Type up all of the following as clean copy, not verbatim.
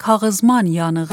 کاغذمان yanığı.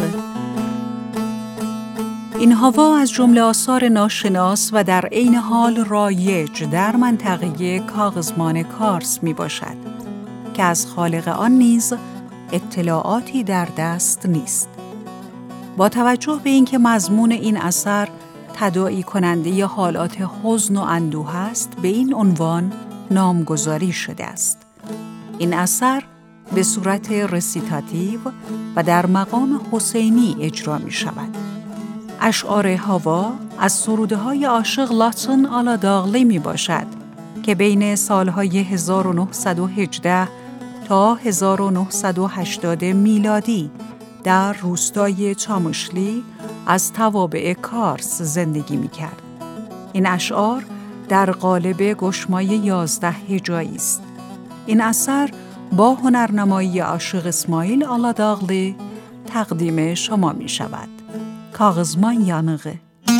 این هوا از جمله آثار ناشناس و در عین حال رایج در منطقه کاغذمان کارس می باشد که از خالق آن نیز اطلاعاتی در دست نیست. با توجه به اینکه مضمون این اثر تداعی کننده حالات حزن و اندوه است، به این عنوان نامگذاری شده است. این اثر به صورت رسیتاتیو و در مقام حسینی اجرا می شود. اشعار هوا از سروده‌های عاشق لاتن آلاداغلی می باشد که بین سالهای 1918 تا 1980 میلادی در روستای چامشلی از توابع کارس زندگی می کرد. این اشعار در قالب گشمای 11 هجایی است. این اثر با هنرنمایی عاشق اسماعیل آلاداغلی تقدیم شما می شود. کاغذمان yanığı.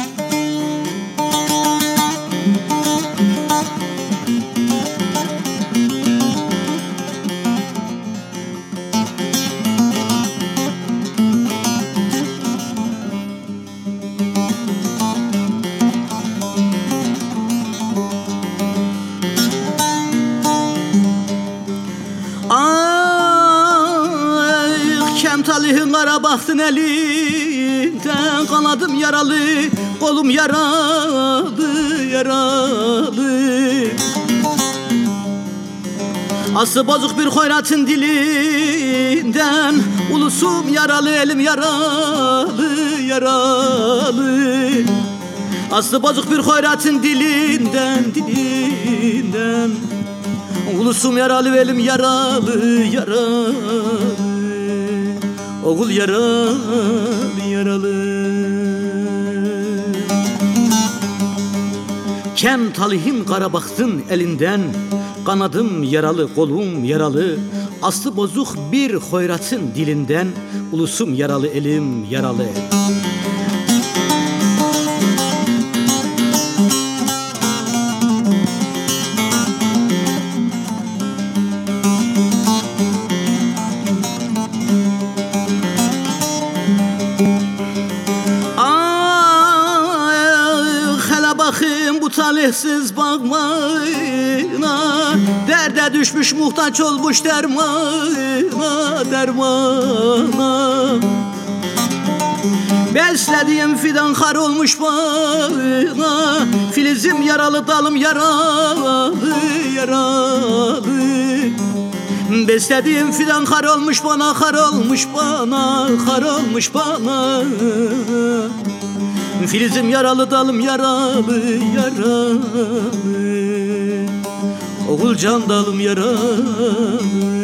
Talihin qara baxdın əlindən, qanadım yaralı, qolum yaralı, yaralı. Aslı bozuq bir xoyratın dilindən, ulusum yaralı, elim yaralı, yaralı. Aslı bozuq bir xoyratın dilindən, dilindən, ulusum yaralı, elim yaralı, yaralı. Oğul yaralı, yaralı. Kem talihim qara baxdın əlindən, qanadım yaralı, qolum yaralı. Aslı bozuq bir xoyratın dilindən, ulusum yaralı, elim yaralı. Talihsiz bağmayına, derde düşmüş muhtaç olmuş dermana, dermana. Beslediğim fidan xar olmuş bana, filizim yaralı, dalım yaralı, yaralı. Beslediğim fidan xar olmuş bana, xar olmuş bana, xar olmuş bana. Filizim yaralı, dalım yaralı, yaralı. Oğulcan dalım yaralı.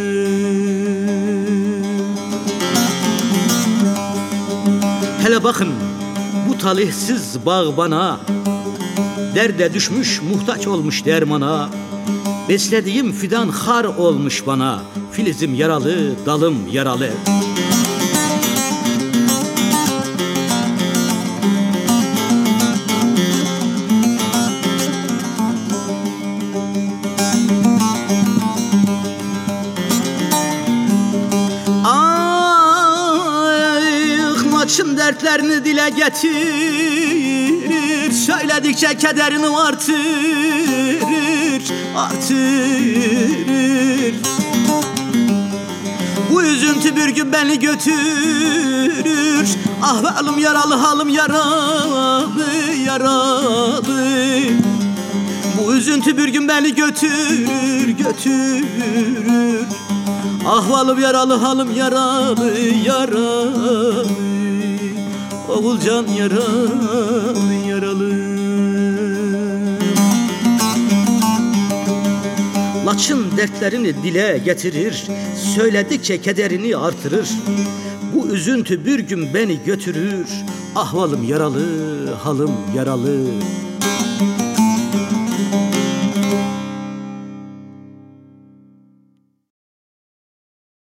Hele bakın bu talihsiz bağ bana, derde düşmüş muhtaç olmuş dermana. Beslediğim fidan xar olmuş bana, filizim yaralı, dalım yaralı. Laçın dertlerini dile getirir, söyledikçe kederini artırır, artırır. Bu üzüntü bir gün beni götürür. Ahvalım yaralı, halim yaralı, yaralı. Bu üzüntü bir gün beni götürür, götürür. Ahvalım yaralı, halim yaralı, yaralı. Oğulcan yaralı, yaralı. Laçın dertlerini dile getirir, söyledikçe kederini artırır. Bu üzüntü bir gün beni götürür. Ahvalım yaralı, halim yaralı.